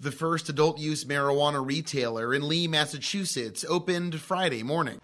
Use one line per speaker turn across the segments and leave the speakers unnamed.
the first adult-use marijuana retailer in Lee, Massachusetts, opened Friday morning.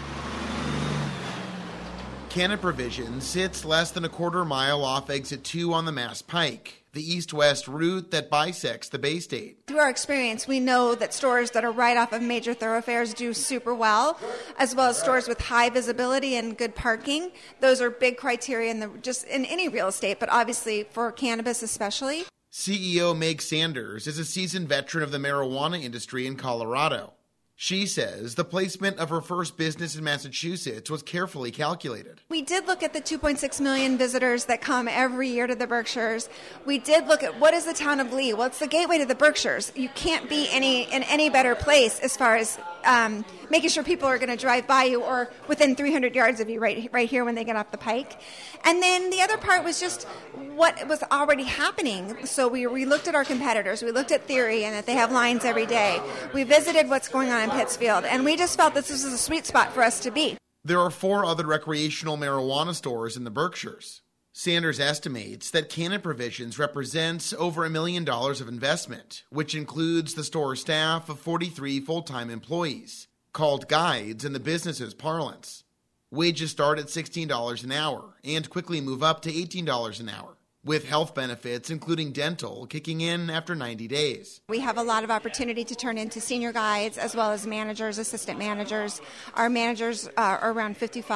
Canna Provisions sits less than a quarter mile off Exit 2 on the Mass Pike, the east-west route that bisects the Bay State.
Through our experience, we know that stores that are right off of major thoroughfares do super well, as well as stores with high visibility and good parking. Those are big criteria just in any real estate, but obviously for cannabis especially.
CEO Meg Sanders is a seasoned veteran of the marijuana industry in Colorado. She says the placement of her first business in Massachusetts was carefully calculated.
We did look at the 2.6 million visitors that come every year to the Berkshires. We did look at what is the town of Lee. Well, it's the gateway to the Berkshires. You can't be in any better place as far as making sure people are going to drive by you or within 300 yards of you right here when they get off the pike. And then the other part was just what was already happening. So we looked at our competitors. We looked at Theory and that they have lines every day. We visited what's going on in Pittsfield, and we just felt this was a sweet spot for us to be.
There are 4 other recreational marijuana stores in the Berkshires. Sanders estimates that Canna Provisions represents over $1 million of investment, which includes the store staff of 43 full-time employees, called guides in the business's parlance. Wages start at $16 an hour and quickly move up to $18 an hour, with health benefits, including dental, kicking in after 90 days.
We have a lot of opportunity to turn into senior guides as well as managers, assistant managers. Our managers are around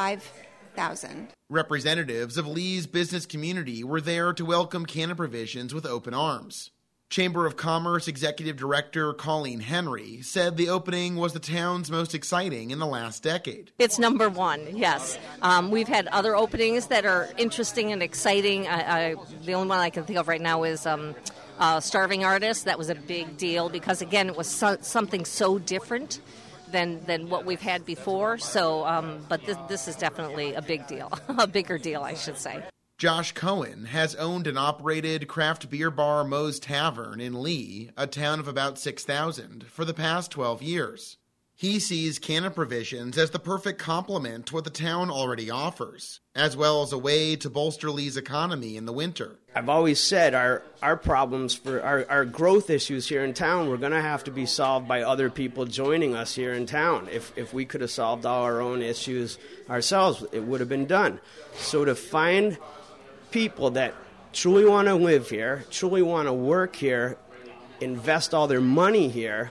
55,000.
Representatives of Lee's business community were there to welcome Canna Provisions with open arms. Chamber of Commerce Executive Director Colleen Henry said the opening was the town's most exciting in the last decade.
It's number one, yes. We've had other openings that are interesting and exciting. The only one I can think of right now is Starving Artist. That was a big deal because, again, it was something so different than what we've had before. So, but this is definitely a big deal, a bigger deal, I should say.
Josh Cohen has owned and operated craft beer bar Moe's Tavern in Lee, a town of about 6,000, for the past 12 years. He sees Canna Provisions as the perfect complement to what the town already offers, as well as a way to bolster Lee's economy in the winter.
I've always said our problems for our growth issues here in town were going to have to be solved by other people joining us here in town. If we could have solved all our own issues ourselves, it would have been done. So to find people that truly want to live here, truly want to work here, invest all their money here,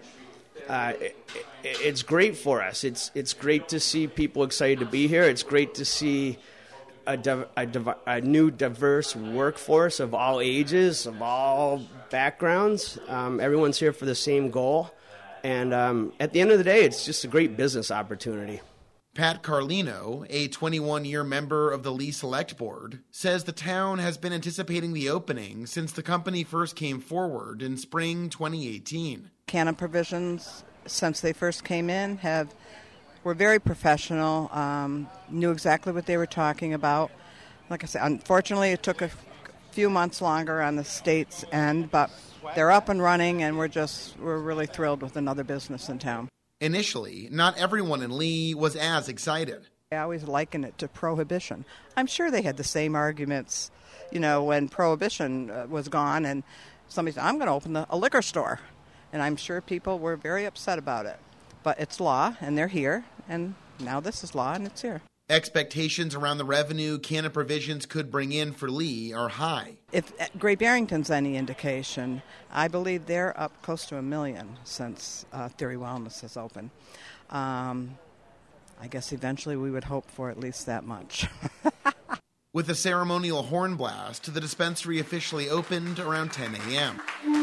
it's great for us. It's great to see people excited to be here. It's great to see a new diverse workforce of all ages, of all backgrounds. Everyone's here for the same goal. And at the end of the day, it's just a great business opportunity.
Pat Carlino, a 21-year member of the Lee Select Board, says the town has been anticipating the opening since the company first came forward in spring 2018.
Canna Provisions, since they first came in, were very professional, knew exactly what they were talking about. Like I said, unfortunately, it took a few months longer on the state's end, but they're up and running, and we're really thrilled with another business in town.
Initially, not everyone in Lee was as excited.
I always liken it to prohibition. I'm sure they had the same arguments, when prohibition was gone and somebody said, I'm going to open a liquor store. And I'm sure people were very upset about it. But it's law, and they're here, and now this is law, and it's here.
Expectations around the revenue Canna Provisions could bring in for Lee are high.
If Great Barrington's any indication, I believe they're up close to $1 million since Theory Wellness has opened. I guess eventually we would hope for at least that much.
With a ceremonial horn blast, the dispensary officially opened around 10 a.m.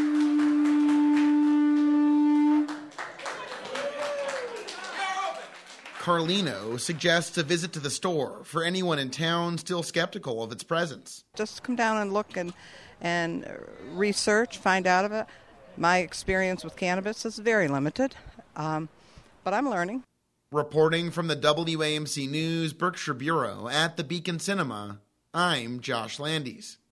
Carlino suggests a visit to the store for anyone in town still skeptical of its presence.
Just come down and look and research, find out of it. My experience with cannabis is very limited, but I'm learning.
Reporting from the WAMC News Berkshire Bureau at the Beacon Cinema, I'm Josh Landis.